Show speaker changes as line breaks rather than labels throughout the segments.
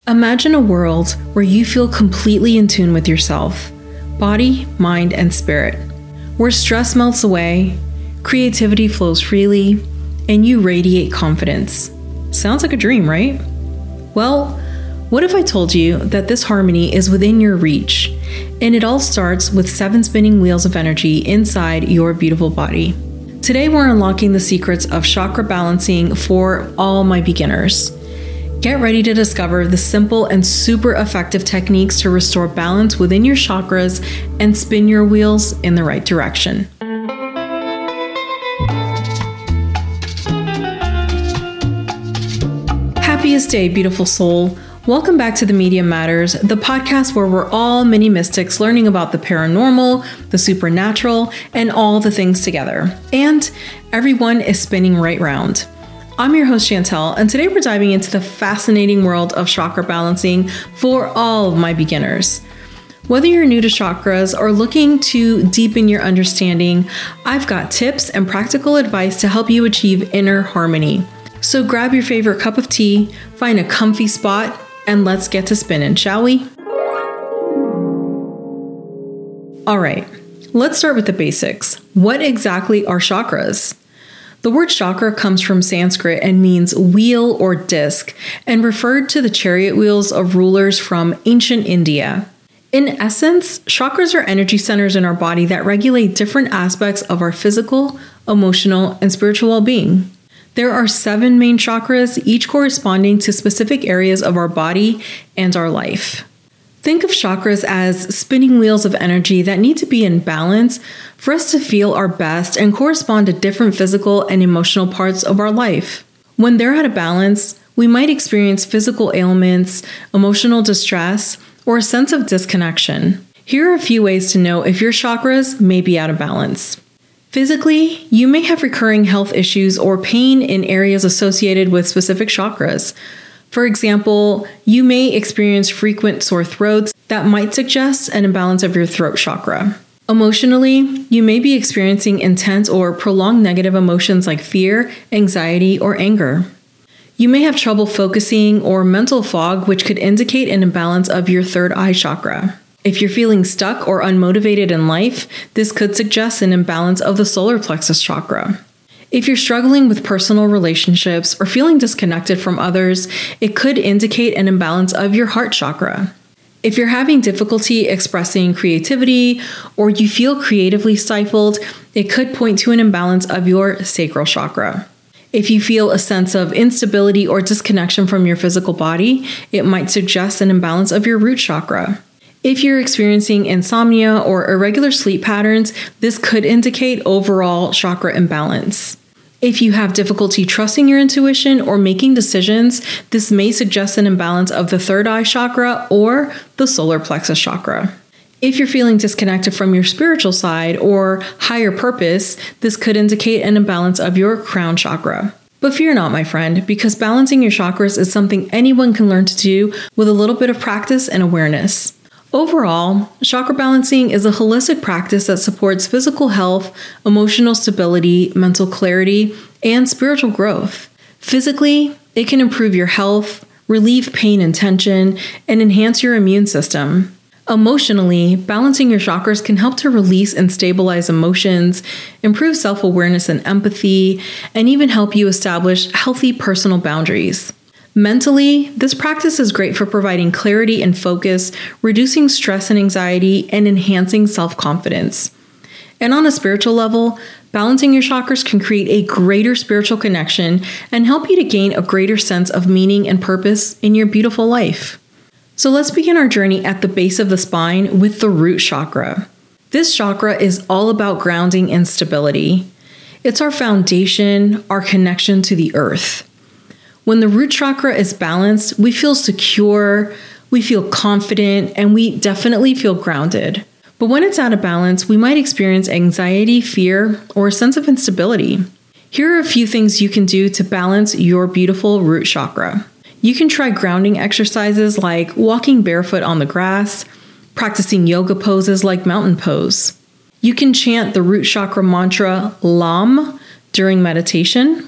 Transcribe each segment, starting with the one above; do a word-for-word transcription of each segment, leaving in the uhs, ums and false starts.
Imagine a world where you feel completely in tune with yourself, body, mind, and spirit, where stress melts away, creativity flows freely, and you radiate confidence. Sounds like a dream, right? Well, what if I told you that this harmony is within your reach, and it all starts with seven spinning wheels of energy inside your beautiful body? Today, we're unlocking the secrets of chakra balancing for all my beginners. Get ready to discover the simple and super effective techniques to restore balance within your chakras and spin your wheels in the right direction. Happiest day, beautiful soul. Welcome back to The Medium Matters, the podcast where we're all mini mystics learning about the paranormal, the supernatural, and all the things together. And everyone is spinning right round. I'm your host, Chantel, and today we're diving into the fascinating world of chakra balancing for all of my beginners. Whether you're new to chakras or looking to deepen your understanding, I've got tips and practical advice to help you achieve inner harmony. So grab your favorite cup of tea, find a comfy spot, and let's get to spinning, shall we? All right, let's start with the basics. What exactly are chakras? The word chakra comes from Sanskrit and means wheel or disc, and referred to the chariot wheels of rulers from ancient India. In essence, chakras are energy centers in our body that regulate different aspects of our physical, emotional, and spiritual well-being. There are seven main chakras, each corresponding to specific areas of our body and our life. Think of chakras as spinning wheels of energy that need to be in balance for us to feel our best and correspond to different physical and emotional parts of our life. When they're out of balance, we might experience physical ailments, emotional distress, or a sense of disconnection. Here are a few ways to know if your chakras may be out of balance. Physically, you may have recurring health issues or pain in areas associated with specific chakras. For example, you may experience frequent sore throats that might suggest an imbalance of your throat chakra. Emotionally, you may be experiencing intense or prolonged negative emotions like fear, anxiety, or anger. You may have trouble focusing or mental fog, which could indicate an imbalance of your third eye chakra. If you're feeling stuck or unmotivated in life, this could suggest an imbalance of the solar plexus chakra. If you're struggling with personal relationships or feeling disconnected from others, it could indicate an imbalance of your heart chakra. If you're having difficulty expressing creativity or you feel creatively stifled, it could point to an imbalance of your sacral chakra. If you feel a sense of instability or disconnection from your physical body, it might suggest an imbalance of your root chakra. If you're experiencing insomnia or irregular sleep patterns, this could indicate overall chakra imbalance. If you have difficulty trusting your intuition or making decisions, this may suggest an imbalance of the third eye chakra or the solar plexus chakra. If you're feeling disconnected from your spiritual side or higher purpose, this could indicate an imbalance of your crown chakra. But fear not, my friend, because balancing your chakras is something anyone can learn to do with a little bit of practice and awareness. Overall, chakra balancing is a holistic practice that supports physical health, emotional stability, mental clarity, and spiritual growth. Physically, it can improve your health, relieve pain and tension, and enhance your immune system. Emotionally, balancing your chakras can help to release and stabilize emotions, improve self-awareness and empathy, and even help you establish healthy personal boundaries. Mentally, this practice is great for providing clarity and focus, reducing stress and anxiety, and enhancing self-confidence. And on a spiritual level, balancing your chakras can create a greater spiritual connection and help you to gain a greater sense of meaning and purpose in your beautiful life. So let's begin our journey at the base of the spine with the root chakra. This chakra is all about grounding and stability. It's our foundation, our connection to the earth. When the root chakra is balanced, we feel secure, we feel confident, and we definitely feel grounded. But when it's out of balance, we might experience anxiety, fear, or a sense of instability. Here are a few things you can do to balance your beautiful root chakra. You can try grounding exercises like walking barefoot on the grass, practicing yoga poses like mountain pose. You can chant the root chakra mantra Lam during meditation.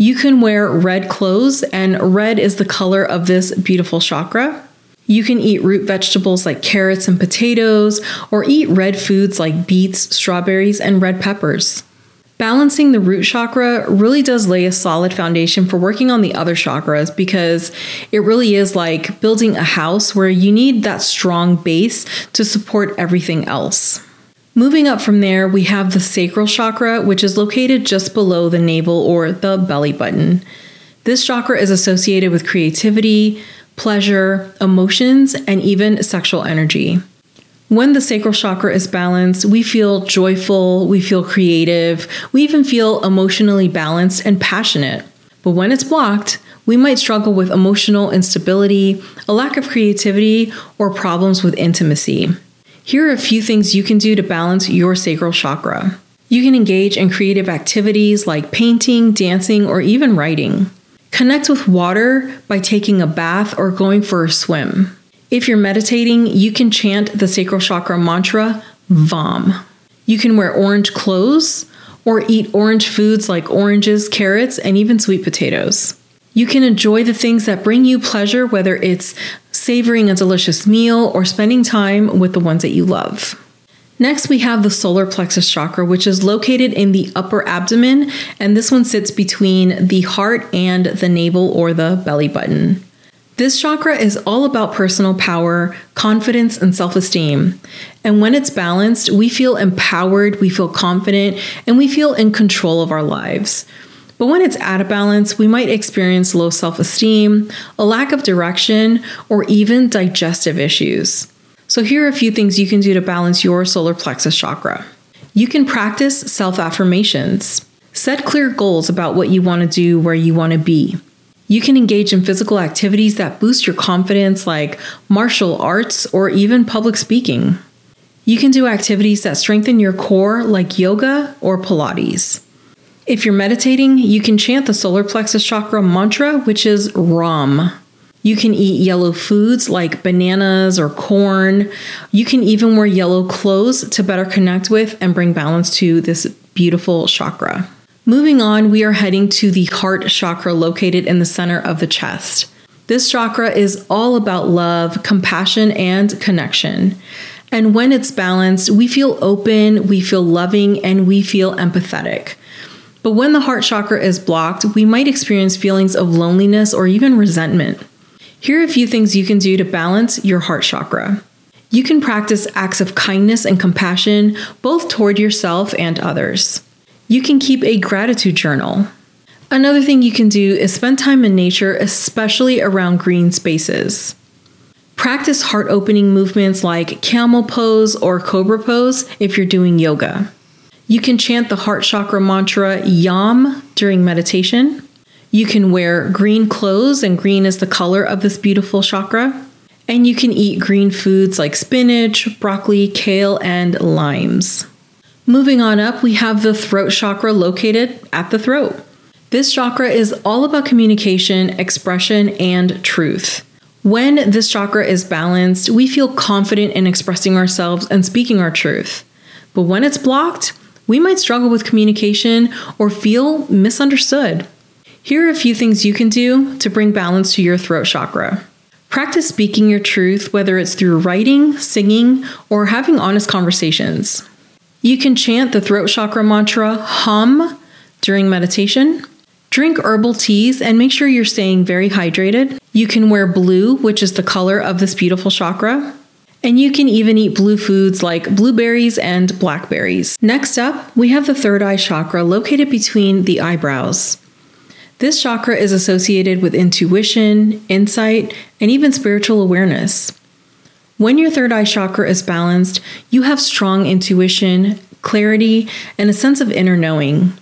You can wear red clothes, and red is the color of this beautiful chakra. You can eat root vegetables like carrots and potatoes, or eat red foods like beets, strawberries, and red peppers. Balancing the root chakra really does lay a solid foundation for working on the other chakras, because it really is like building a house where you need that strong base to support everything else. Moving up from there, we have the sacral chakra, which is located just below the navel or the belly button. This chakra is associated with creativity, pleasure, emotions, and even sexual energy. When the sacral chakra is balanced, we feel joyful, we feel creative, we even feel emotionally balanced and passionate. But when it's blocked, we might struggle with emotional instability, a lack of creativity, or problems with intimacy. Here are a few things you can do to balance your sacral chakra. You can engage in creative activities like painting, dancing, or even writing. Connect with water by taking a bath or going for a swim. If you're meditating, you can chant the sacral chakra mantra, Vam. You can wear orange clothes or eat orange foods like oranges, carrots, and even sweet potatoes. You can enjoy the things that bring you pleasure, whether it's savoring a delicious meal or spending time with the ones that you love. Next, we have the solar plexus chakra, which is located in the upper abdomen, and this one sits between the heart and the navel or the belly button. This chakra is all about personal power, confidence, and self-esteem. And when it's balanced, we feel empowered, we feel confident, and we feel in control of our lives. But when it's out of balance, we might experience low self-esteem, a lack of direction, or even digestive issues. So here are a few things you can do to balance your solar plexus chakra. You can practice self-affirmations. Set clear goals about what you want to do, where you want to be. You can engage in physical activities that boost your confidence, like martial arts or even public speaking. You can do activities that strengthen your core, like yoga or Pilates. If you're meditating, you can chant the solar plexus chakra mantra, which is Ram. You can eat yellow foods like bananas or corn. You can even wear yellow clothes to better connect with and bring balance to this beautiful chakra. Moving on, we are heading to the heart chakra located in the center of the chest. This chakra is all about love, compassion, and connection. And when it's balanced, we feel open, we feel loving, and we feel empathetic. But when the heart chakra is blocked, we might experience feelings of loneliness or even resentment. Here are a few things you can do to balance your heart chakra. You can practice acts of kindness and compassion, both toward yourself and others. You can keep a gratitude journal. Another thing you can do is spend time in nature, especially around green spaces. Practice heart-opening movements like camel pose or cobra pose if you're doing yoga. You can chant the heart chakra mantra Yam during meditation. You can wear green clothes, and green is the color of this beautiful chakra. And you can eat green foods like spinach, broccoli, kale, and limes. Moving on up, we have the throat chakra located at the throat. This chakra is all about communication, expression, and truth. When this chakra is balanced, we feel confident in expressing ourselves and speaking our truth. But when it's blocked, we might struggle with communication or feel misunderstood. Here are a few things you can do to bring balance to your throat chakra. Practice speaking your truth, whether it's through writing, singing, or having honest conversations. You can chant the throat chakra mantra Hum during meditation. Drink herbal teas and make sure you're staying very hydrated. You can wear blue, which is the color of this beautiful chakra. And you can even eat blue foods like blueberries and blackberries. Next up, we have the third eye chakra located between the eyebrows. This chakra is associated with intuition, insight, and even spiritual awareness. When your third eye chakra is balanced, you have strong intuition, clarity, and a sense of inner knowing.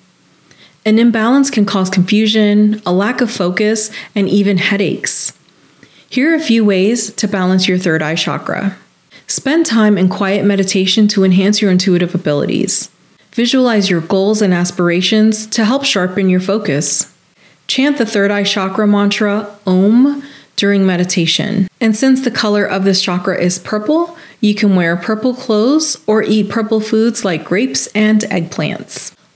An imbalance can cause confusion, a lack of focus, and even headaches. Here are a few ways to balance your third eye chakra. Spend time in quiet meditation to enhance your intuitive abilities. Visualize your goals and aspirations to help sharpen your focus. Chant the third eye chakra mantra, Om, during meditation. And since the color of this chakra is purple, you can wear purple clothes or eat purple foods like grapes and eggplants.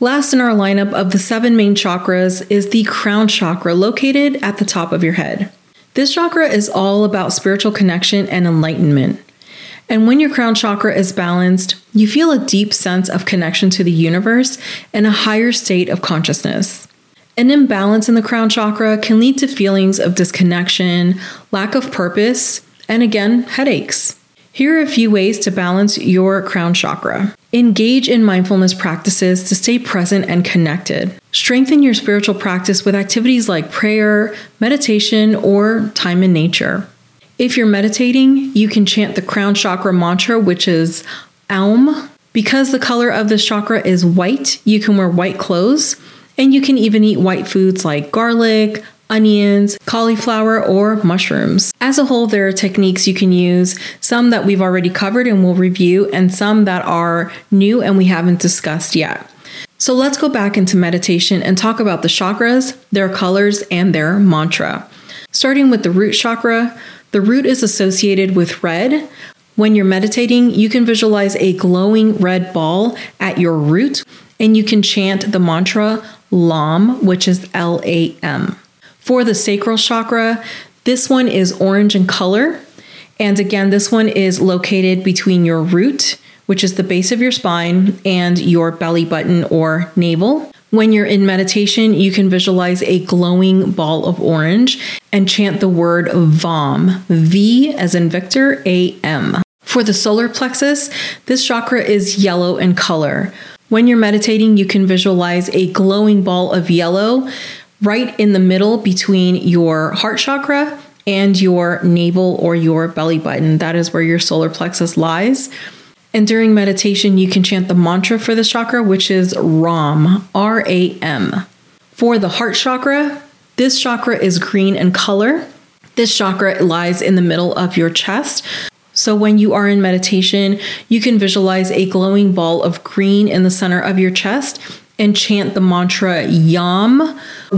Last in our lineup of the seven main chakras is the crown chakra, located at the top of your head. This chakra is all about spiritual connection and enlightenment. And when your crown chakra is balanced, you feel a deep sense of connection to the universe and a higher state of consciousness. An imbalance in the crown chakra can lead to feelings of disconnection, lack of purpose, and again, headaches. Here are a few ways to balance your crown chakra. Engage in mindfulness practices to stay present and connected. Strengthen your spiritual practice with activities like prayer, meditation, or time in nature. If you're meditating, you can chant the crown chakra mantra, which is Aum. Because the color of this chakra is white, you can wear white clothes, and you can even eat white foods like garlic, onions, cauliflower, or mushrooms. As a whole, there are techniques you can use, some that we've already covered and we'll review, and some that are new and we haven't discussed yet. So let's go back into meditation and talk about the chakras, their colors, and their mantra. Starting with the root chakra, the root is associated with red. When you're meditating, you can visualize a glowing red ball at your root, and you can chant the mantra Lam, which is L A M. For the sacral chakra, this one is orange in color. And again, this one is located between your root, which is the base of your spine, and your belly button or navel. When you're in meditation, you can visualize a glowing ball of orange and chant the word Vam, V as in Victor, A M. For the solar plexus, this chakra is yellow in color. When you're meditating, you can visualize a glowing ball of yellow right in the middle between your heart chakra and your navel or your belly button. That is where your solar plexus lies. And during meditation, you can chant the mantra for this chakra, which is Ram, R A M. For the heart chakra, this chakra is green in color. This chakra lies in the middle of your chest. So when you are in meditation, you can visualize a glowing ball of green in the center of your chest and chant the mantra Yam,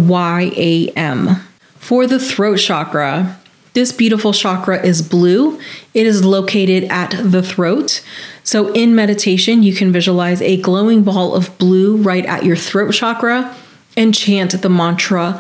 Y A M. For the throat chakra, this beautiful chakra is blue. It is located at the throat. So in meditation, you can visualize a glowing ball of blue right at your throat chakra and chant the mantra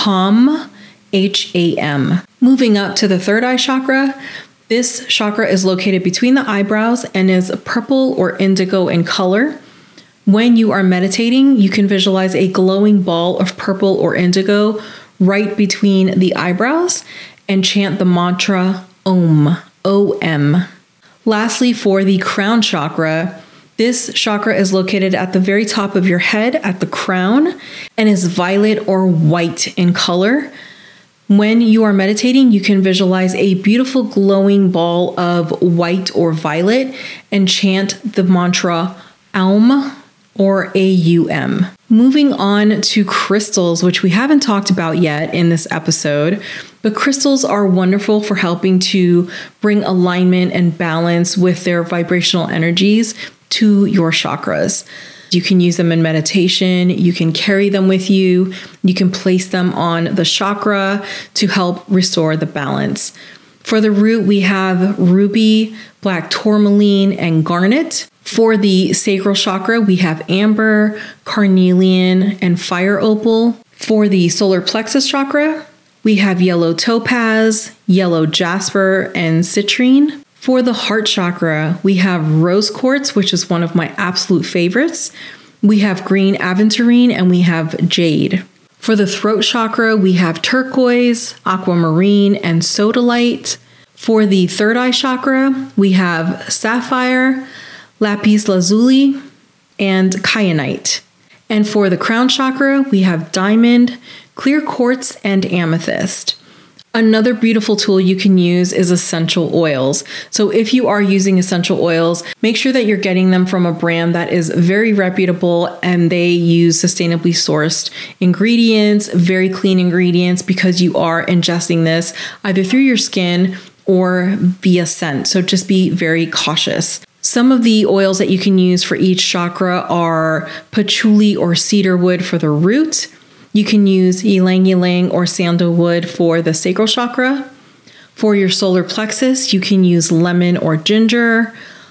Hum, H A M. Moving up to the third eye chakra, this chakra is located between the eyebrows and is purple or indigo in color. When you are meditating, you can visualize a glowing ball of purple or indigo right between the eyebrows and chant the mantra Om, O M. Lastly, for the crown chakra, this chakra is located at the very top of your head at the crown and is violet or white in color. When you are meditating, you can visualize a beautiful glowing ball of white or violet and chant the mantra Aum, or A U M. Moving on to crystals, which we haven't talked about yet in this episode, but crystals are wonderful for helping to bring alignment and balance with their vibrational energies to your chakras. You can use them in meditation, you can carry them with you, you can place them on the chakra to help restore the balance. For the root, we have ruby, black tourmaline, and garnet. For the sacral chakra, we have amber, carnelian, and fire opal. For the solar plexus chakra, we have yellow topaz, yellow jasper, and citrine. For the heart chakra, we have rose quartz, which is one of my absolute favorites. We have green aventurine, and we have jade. For the throat chakra, we have turquoise, aquamarine, and sodalite. For the third eye chakra, we have sapphire, lapis lazuli, and kyanite. And for the crown chakra, we have diamond, clear quartz, and amethyst. Another beautiful tool you can use is essential oils. So if you are using essential oils, make sure that you're getting them from a brand that is very reputable and they use sustainably sourced ingredients, very clean ingredients, because you are ingesting this either through your skin or via scent. So just be very cautious. Some of the oils that you can use for each chakra are patchouli or cedarwood for the root. You can use ylang ylang or sandalwood for the sacral chakra. For your solar plexus, you can use lemon or ginger,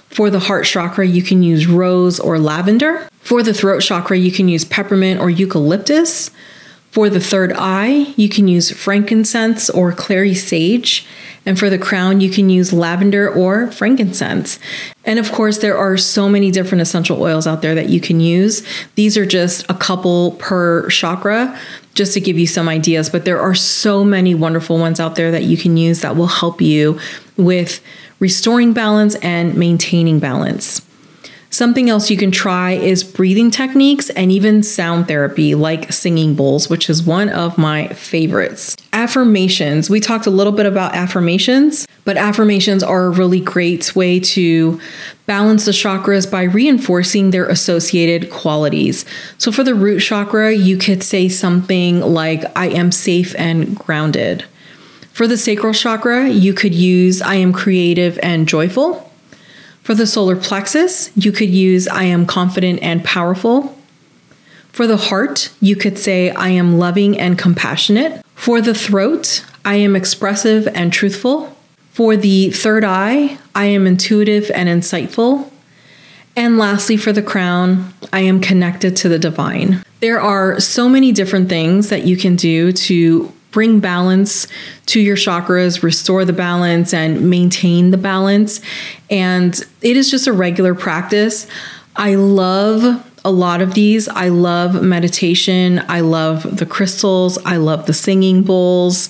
For the heart chakra, you can use rose or lavender. For the throat chakra, you can use peppermint or eucalyptus. For the third eye, you can use frankincense or clary sage. And for the crown, you can use lavender or frankincense. And of course, there are so many different essential oils out there that you can use. These are just a couple per chakra, just to give you some ideas. But there are so many wonderful ones out there that you can use that will help you with restoring balance and maintaining balance. Something else you can try is breathing techniques and even sound therapy like singing bowls, which is one of my favorites. Affirmations. We talked a little bit about affirmations, but affirmations are a really great way to balance the chakras by reinforcing their associated qualities. So for the root chakra, you could say something like, I am safe and grounded. For the sacral chakra, you could use, I am creative and joyful. For the solar plexus, you could use, I am confident and powerful. For the heart, you could say, I am loving and compassionate. For the throat, I am expressive and truthful. For the third eye, I am intuitive and insightful. And lastly, for the crown, I am connected to the divine. There are so many different things that you can do to bring balance to your chakras, restore the balance, and maintain the balance. And it is just a regular practice. I love a lot of these. I love meditation. I love the crystals. I love the singing bowls.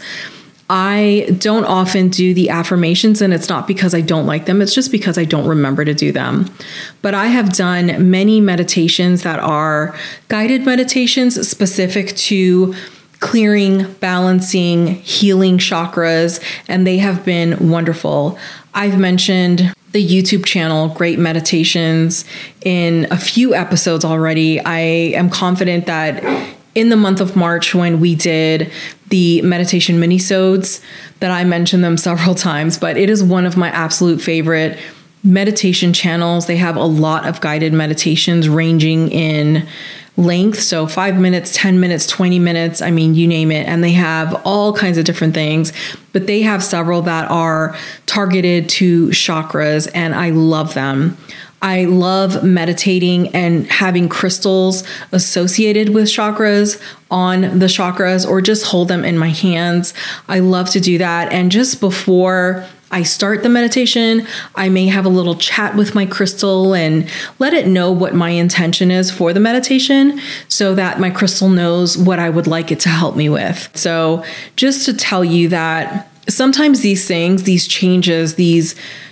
I don't often do the affirmations, and it's not because I don't like them. It's just because I don't remember to do them. But I have done many meditations that are guided meditations specific to clearing, balancing, healing chakras, and they have been wonderful. I've mentioned the YouTube channel, Great Meditations, in a few episodes already. I am confident that in the month of March, when we did the meditation minisodes, that I mentioned them several times, but it is one of my absolute favorite meditation channels. They have a lot of guided meditations ranging in length. So five minutes, ten minutes, twenty minutes, I mean, you name it. And they have all kinds of different things, but they have several that are targeted to chakras, and I love them. I love meditating and having crystals associated with chakras on the chakras, or just hold them in my hands. I love to do that. And just before I start the meditation, I may have a little chat with my crystal and let it know what my intention is for the meditation, so that my crystal knows what I would like it to help me with. So just to tell you that sometimes these things, these changes, these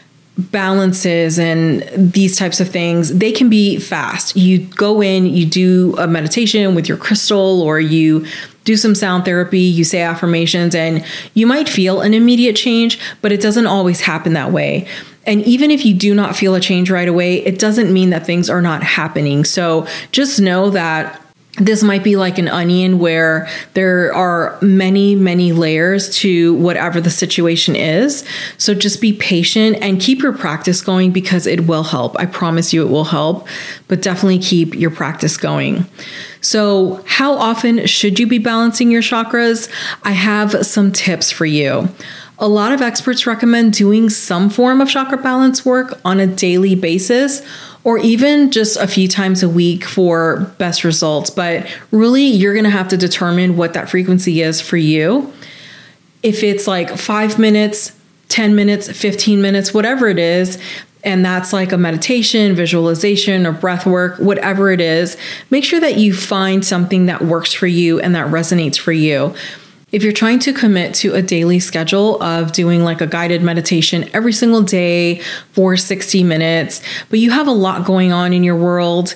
balances and these types of things, they can be fast. You go in, you do a meditation with your crystal, or you do some sound therapy, you say affirmations, and you might feel an immediate change, but it doesn't always happen that way. And even if you do not feel a change right away, it doesn't mean that things are not happening. So just know that this might be like an onion where there are many, many layers to whatever the situation is. So just be patient and keep your practice going, because it will help. I promise you it will help, but definitely keep your practice going. So how often should you be balancing your chakras? I have some tips for you. A lot of experts recommend doing some form of chakra balance work on a daily basis, or even just a few times a week for best results. But really, you're going to have to determine what that frequency is for you. If it's like five minutes, ten minutes, fifteen minutes, whatever it is, and that's like a meditation, visualization, or breath work, whatever it is, make sure that you find something that works for you and that resonates for you. If you're trying to commit to a daily schedule of doing like a guided meditation every single day for sixty minutes, but you have a lot going on in your world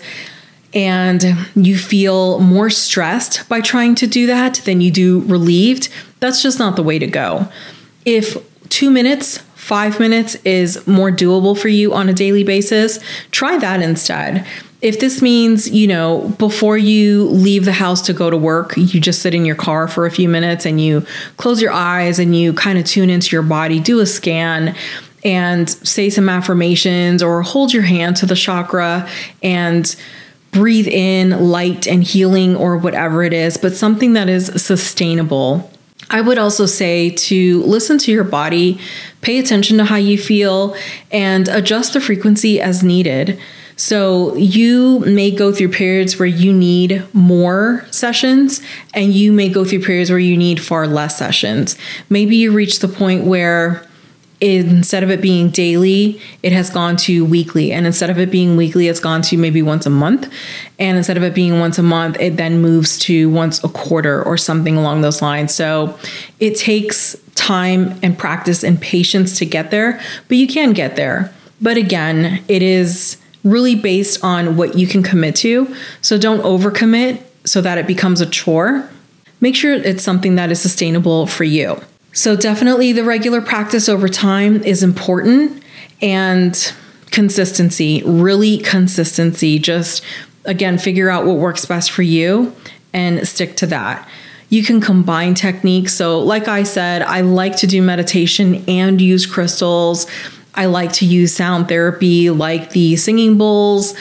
and you feel more stressed by trying to do that than you do relieved, that's just not the way to go. If two minutes, five minutes is more doable for you on a daily basis, try that instead. If this means, you know, before you leave the house to go to work, you just sit in your car for a few minutes and you close your eyes and you kind of tune into your body, do a scan and say some affirmations, or hold your hand to the chakra and breathe in light and healing, or whatever it is, but something that is sustainable. I would also say to listen to your body, Pay attention to how you feel and adjust the frequency as needed. So you may go through periods where you need more sessions, and you may go through periods where you need far less sessions. Maybe you reach the point where instead of it being daily, it has gone to weekly. And instead of it being weekly, it's gone to maybe once a month. And instead of it being once a month, it then moves to once a quarter or something along those lines. So it takes time and practice and patience to get there, but you can get there. But again, it is really based on what you can commit to. So don't overcommit so that it becomes a chore. Make sure it's something that is sustainable for you. So definitely the regular practice over time is important, and consistency, really consistency. Just again, figure out what works best for you and stick to that. You can combine techniques. So like I said, I like to do meditation and use crystals. I like to use sound therapy like the singing bowls.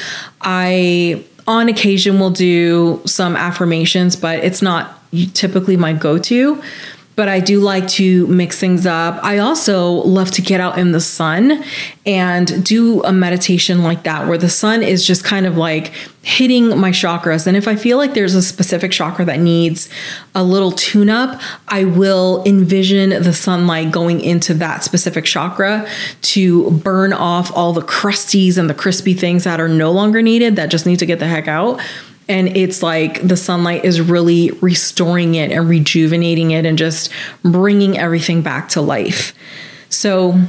I, on occasion, will do some affirmations, but it's not typically my go-to. But I do like to mix things up. I also love to get out in the sun and do a meditation like that, where the sun is just kind of like hitting my chakras. And if I feel like there's a specific chakra that needs a little tune up, I will envision the sunlight going into that specific chakra to burn off all the crusties and the crispy things that are no longer needed, that just need to get the heck out. And it's like the sunlight is really restoring it and rejuvenating it and just bringing everything back to life. So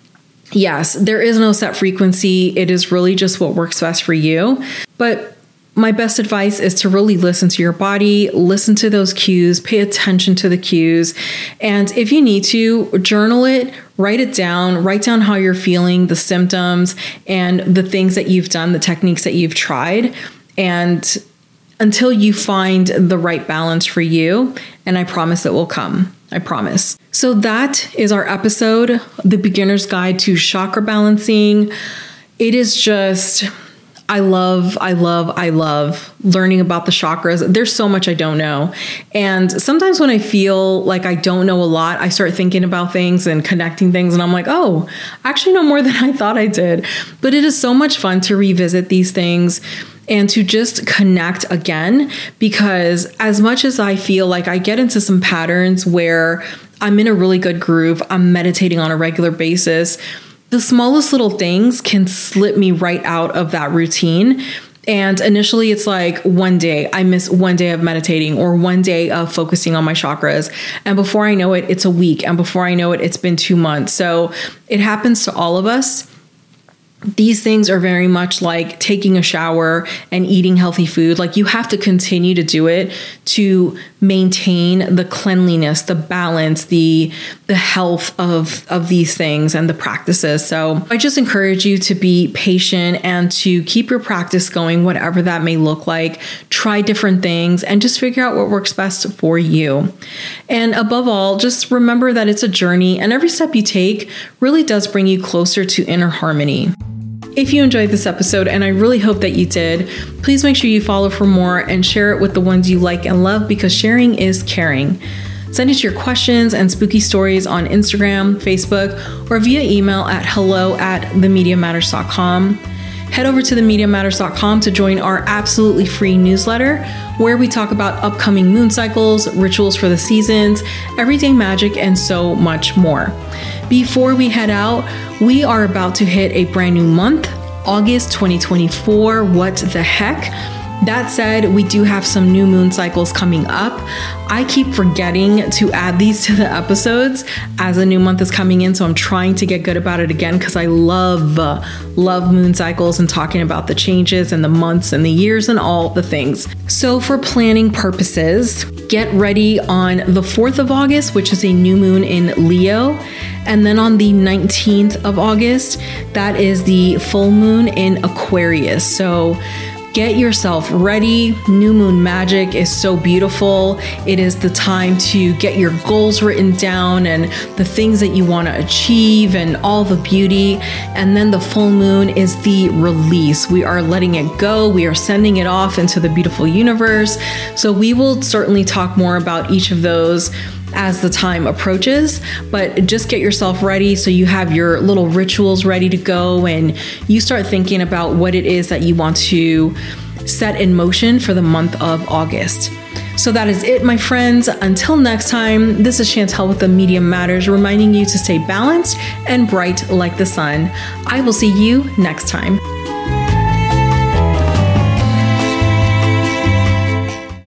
yes, there is no set frequency. It is really just what works best for you. But my best advice is to really listen to your body, listen to those cues, pay attention to the cues. And if you need to, journal it, write it down, write down how you're feeling, the symptoms, and the things that you've done, the techniques that you've tried. And until you find the right balance for you, and I promise it will come. I promise. So that is our episode, The Beginner's Guide to Chakra Balancing. It is just, I love, I love, I love learning about the chakras. There's so much I don't know. And sometimes when I feel like I don't know a lot, I start thinking about things and connecting things, and I'm like, oh, I actually know more than I thought I did. But it is so much fun to revisit these things and to just connect again, because as much as I feel like I get into some patterns where I'm in a really good groove, I'm meditating on a regular basis, the smallest little things can slip me right out of that routine. And initially it's like one day, I miss one day of meditating or one day of focusing on my chakras. And before I know it, it's a week. And before I know it, it's been two months. So it happens to all of us. These things are very much like taking a shower and eating healthy food. Like you have to continue to do it to maintain the cleanliness, the balance, the the health of, of these things and the practices. So I just encourage you to be patient and to keep your practice going, whatever that may look like. Try different things and just figure out what works best for you. And above all, just remember that it's a journey, and every step you take really does bring you closer to inner harmony. If you enjoyed this episode, and I really hope that you did, please make sure you follow for more and share it with the ones you like and love, because sharing is caring. Send us your questions and spooky stories on Instagram, Facebook, or via email at hello at the media matters dot com. Head over to the media matters dot com to join our absolutely free newsletter, where we talk about upcoming moon cycles, rituals for the seasons, everyday magic, and so much more. Before we head out, we are about to hit a brand new month, August twenty twenty-four. What the heck? That said, we do have some new moon cycles coming up. I keep forgetting to add these to the episodes as a new month is coming in, so I'm trying to get good about it again, because I love, uh, love moon cycles and talking about the changes and the months and the years and all the things. So for planning purposes, get ready on the fourth of August, which is a new moon in Leo. And then on the nineteenth of August, that is the full moon in Aquarius. So get yourself ready. New moon magic is so beautiful. It is the time to get your goals written down and the things that you want to achieve and all the beauty. And then the full moon is the release. We are letting it go. We are sending it off into the beautiful universe. So we will certainly talk more about each of those as the time approaches, but just get yourself ready so you have your little rituals ready to go and you start thinking about what it is that you want to set in motion for the month of August. So that is it, my friends. Until next time, this is Chantel with The Media Matters, reminding you to stay balanced and bright like the sun. I will see you next time.